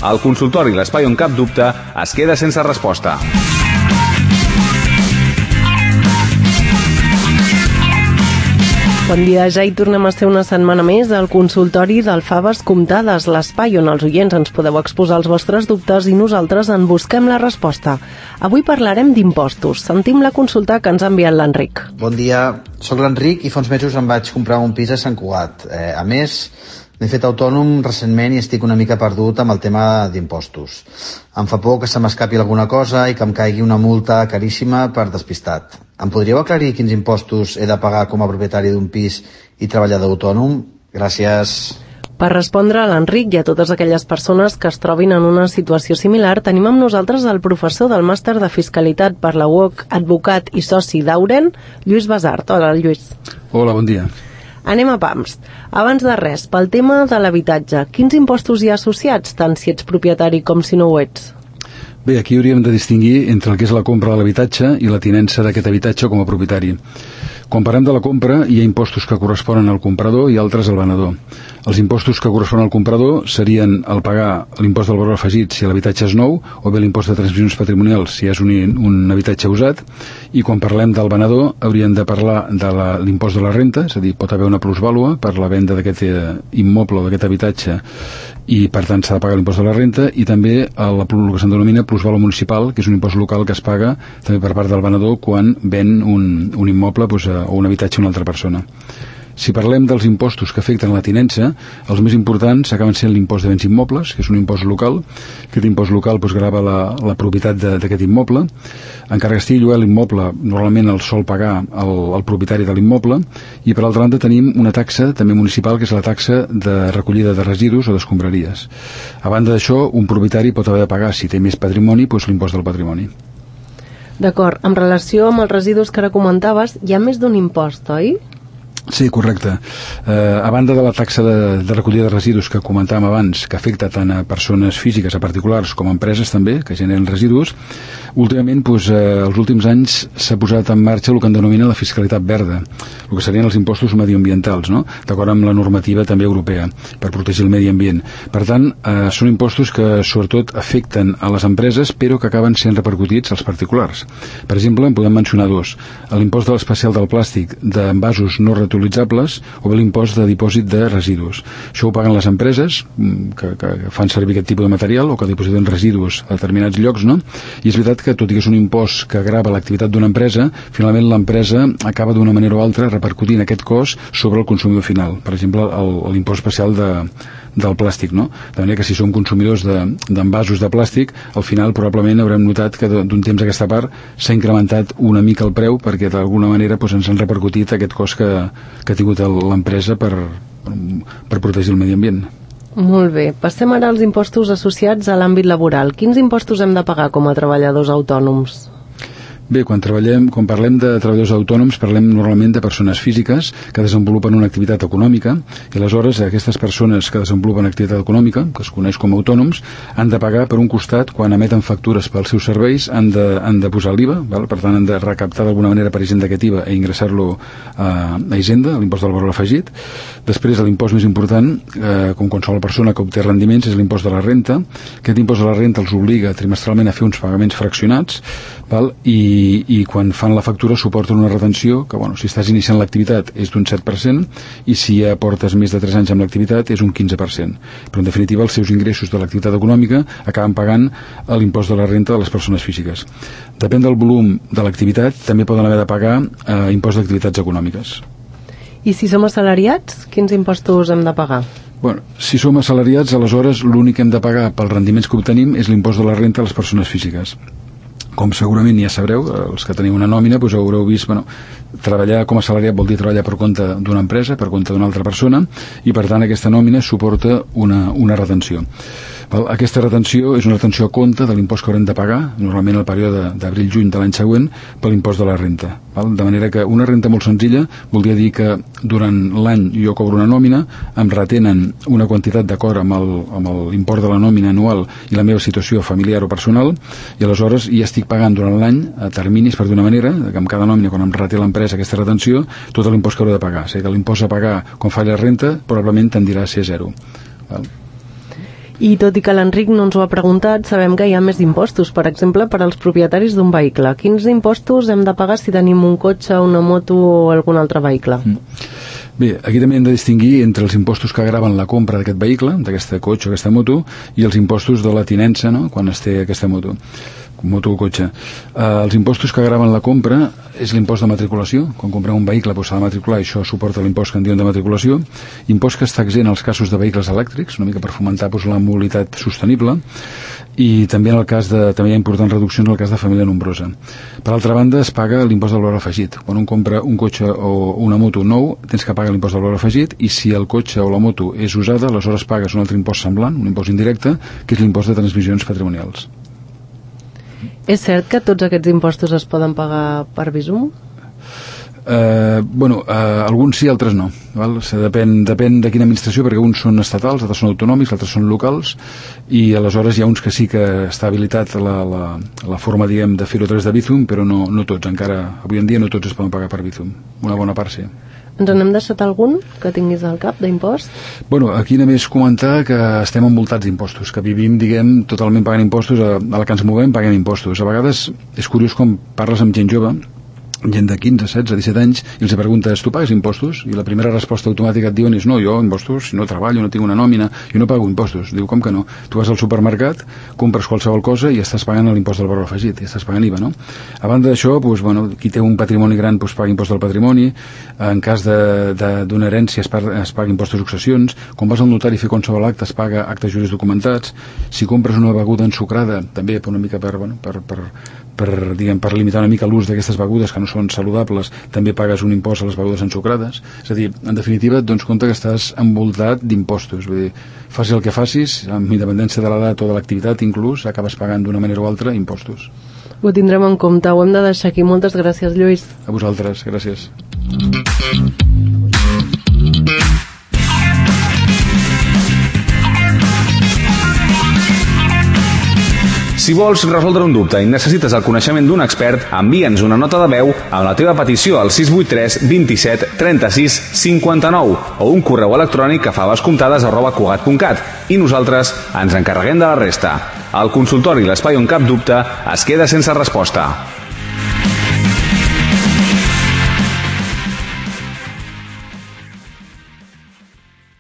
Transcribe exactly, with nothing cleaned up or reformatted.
El consultori, l'espai on cap dubte, es queda sense resposta. Bon dia, ja hi tornem a ser una setmana més al consultori del Faves Comptades, l'espai on els oients ens podeu exposar els vostres dubtes i nosaltres en busquem la resposta. Avui parlarem d'impostos. Sentim la consulta que ens ha enviat l'Enric. Bon dia, soc l'Enric i fa uns mesos em vaig comprar un pis a Sant Cugat. Eh, a més, m'he fet autònom recentment i estic una mica perdut amb el tema d'impostos. Em fa por que se m'escapi alguna cosa i que em caigui una multa caríssima per despistat. Em podríeu aclarir quins impostos he de pagar com a propietari d'un pis i treballador autònom? Gràcies. Per respondre a l'Enric i a totes aquelles persones que es trobin en una situació similar, tenim amb nosaltres el professor del màster de Fiscalitat per la U O C, advocat i soci d'Auren, Lluís Basart. Hola, Lluís. Hola, bon dia. Anem a pams. Abans de res, pel tema de l'habitatge, quins impostos hi ha associats, tant si ets propietari com si no ho ets? Bé, aquí hauríem de distingir entre el que és la compra de l'habitatge i la tinença d'aquest habitatge com a propietari. Quan parlem de la compra, hi ha impostos que corresponen al comprador i altres al venedor. Els impostos que corresponen al comprador serien el pagar l'impost del valor afegit si l'habitatge és nou, o bé l'impost de transmissions patrimonials si és un, un habitatge usat, i quan parlem del venedor hauríem de parlar de la, l'impost de la renta, és a dir, pot haver una plusvàlua per la venda d'aquest immoble o d'aquest habitatge i per tant s'ha de pagar l'impost de la renta, i també el, el que se'n denomina plusvàlua municipal, que és un impost local que es paga també per part del venedor quan ven un, un immoble doncs, o un habitatge a una altra persona. Si parlem dels impostos que afecten la tinença, els més importants acaben sent l'impost de béns immobles, que és un impost local. Aquest impost local doncs, grava la, la propietat de, d'aquest immoble. Encara que estigui llogat l'immoble, normalment el sol pagar el, el propietari de l'immoble. I per altra banda tenim una taxa també municipal, que és la taxa de recollida de residus o d'escombraries. A banda d'això, un propietari pot haver de pagar, si té més patrimoni, doncs, l'impost del patrimoni. D'acord, en relació amb els residus que ara comentaves, hi ha més d'un impost, oi? Sí, correcte. Eh, a banda de la taxa de, de recollida de residus que comentàvem abans, que afecta tant a persones físiques, a particulars, com a empreses també, que generen residus, últimament, doncs, eh, els últims anys s'ha posat en marxa el que en denomina la fiscalitat verda, el que serien els impostos medioambientals, no? D'acord amb la normativa també europea, per protegir el medi ambient. Per tant, eh, són impostos que sobretot afecten a les empreses, però que acaben sent repercutits als particulars. Per exemple, en podem mencionar dos. L'impost de l'especial del plàstic d'envasos no reutilitzables o bé l'impost de dipòsit de residus. Això ho paguen les empreses que, que fan servir aquest tipus de material o que dipositen residus a determinats llocs, no? I és veritat que, tot i que és un impost que grava l'activitat d'una empresa, finalment l'empresa acaba d'una manera o altra repercutint aquest cost sobre el consumidor final. Per exemple, el, l'impost especial de, del plàstic, no? De manera que si som consumidors de, d'envasos de plàstic, al final probablement haurem notat que d'un temps a aquesta part s'ha incrementat una mica el preu perquè d'alguna manera doncs, ens han repercutit aquest cost que, que ha tingut l'empresa per, per protegir el medi ambient. Molt bé. Passem ara als impostos associats a l'àmbit laboral. Quins impostos hem de pagar com a treballadors autònoms? Bé, quan treballem, quan parlem de treballadors autònoms, parlem normalment de persones físiques que desenvolupen una activitat econòmica i aleshores aquestes persones que desenvolupen activitat econòmica, que es coneix com a autònoms, han de pagar per un costat, quan emeten factures pels seus serveis, han de, han de posar l'I V A, val? Per tant han de recaptar d'alguna manera per Hisenda aquest I V A i ingressar-lo a, a Hisenda, l'impost del valor afegit. Després l'impost més important, eh, com qualsevol persona que obté rendiments, és l'impost de la renta. Aquest impost de la renta els obliga trimestralment a fer uns pagaments fraccionats, val? I I, i quan fan la factura suporten una retenció que, bueno, si estàs iniciant l'activitat és d'un set per cent i si ja portes més de tres anys amb l'activitat és un quinze per cent. Però en definitiva els seus ingressos de l'activitat econòmica acaben pagant l'impost de la renta de les persones físiques. Depèn del volum de l'activitat, també poden haver de pagar eh, impost d'activitats econòmiques. I si som assalariats, quins impostos hem de pagar? Bueno, si som assalariats, aleshores l'únic que hem de pagar pels rendiments que obtenim és l'impost de la renta a les persones físiques. Com segurament ja sabreu, els que teniu una nòmina doncs haureu vist, bueno, treballar com a assalariat vol dir treballar per compte d'una empresa, per compte d'una altra persona, i per tant aquesta nòmina suporta una, una retenció. Val? Aquesta retenció és una retenció a compte de l'impost que haurem de pagar, normalment al període d'abril-juny de l'any següent, per l'impost de la renta. Val? De manera que una renta molt senzilla voldria dir que durant l'any jo cobro una nòmina, em retenen una quantitat d'acord amb, el, amb l'import de la nòmina anual i la meva situació familiar o personal, i aleshores ja estic pagant durant l'any a terminis, per d'una manera, que amb cada nòmina, quan em reté l'empresa aquesta retenció, tot l'impost que hauré de pagar. O sigui que l'impost a pagar quan falli la renta probablement tendirà a ser zero. Val? I tot i que l'Enric no ens ho ha preguntat, sabem que hi ha més impostos, per exemple, per als propietaris d'un vehicle. Quins impostos hem de pagar si tenim un cotxe, una moto o algun altre vehicle? Mm. Bé, aquí també hem de distingir entre els impostos que graven la compra d'aquest vehicle, d'aquesta cotxe o aquesta moto, i els impostos de la tinença, no?, quan es té aquesta moto. moto o cotxe. Eh, els impostos que graven la compra és l'impost de matriculació. Quan comprem un vehicle doncs s'ha de matricular i això suporta l'impost que en diuen de matriculació. Impost que està exempt als casos de vehicles elèctrics, una mica per fomentar doncs, la mobilitat sostenible, i també en el cas de, també hi ha importants reduccions en el cas de família nombrosa. Per altra banda, es paga l'impost del valor afegit. Quan un compra un cotxe o una moto nou, tens que pagar l'impost del valor afegit, i si el cotxe o la moto és usada, aleshores pagues un altre impost semblant, un impost indirecte, que és l'impost de transmissions patrimonials. És cert que tots aquests impostos es poden pagar per Bizum? Eh, bueno, eh, alguns sí, altres no, val? O sigui, depèn, depèn de quina administració, perquè uns són estatals, altres són autonòmics, altres són locals, i aleshores hi ha uns que sí que està habilitat la, la, la forma, diguem, de fer-ho a través de Bizum, però no, no tots, encara avui en dia no tots es poden pagar per Bizum, una bona part sí. Ens n'hem deixat algun que tinguis al cap d'impost? Bueno, aquí només comentar que estem envoltats d'impostos, que vivim, diguem, totalment pagant impostos, a, a la que ens movem paguem impostos. A vegades és curiós com parles amb gent jove, gent de quinze, setze, disset anys, i els preguntes, tu pagues impostos? I la primera resposta automàtica et diuen és no, jo impostos, no treballo, no tinc una nòmina, jo no pago impostos. Diu, com que no? Tu vas al supermercat, compres qualsevol cosa i estàs pagant l'impost del valor afegit, i estàs pagant I V A, no? A banda d'això, doncs, bueno, qui té un patrimoni gran doncs, paga impost del patrimoni, en cas d'una herència es paga, es paga impost de successions, quan vas al notari a fer qualsevol acte es paga actes juris documentats, si compres una beguda ensucrada, també per una mica per, bueno, per, per, per, diguem, per limitar una mica l'ús d'aquestes begudes que no són saludables, també pagues un impost a les begudes ensucrades. És a dir, en definitiva, et dones compte que estàs envoltat d'impostos. Vull dir, facis el que facis, amb independència de l'edat o de l'activitat, inclús, acabes pagant d'una manera o altra impostos. Ho tindrem en compte, ho hem de deixar aquí. Moltes gràcies, Lluís. A vosaltres, gràcies. Si vols resoldre un dubte i necessites el coneixement d'un expert, envia'ns una nota de veu amb la teva petició al sis vuit tres, vint-i-set, trenta-sis, cinquanta-nou o un correu electrònic a favescomptades arroba cugat punt cat i nosaltres ens encarreguem de la resta. El consultori L'Espai on cap dubte es queda sense resposta.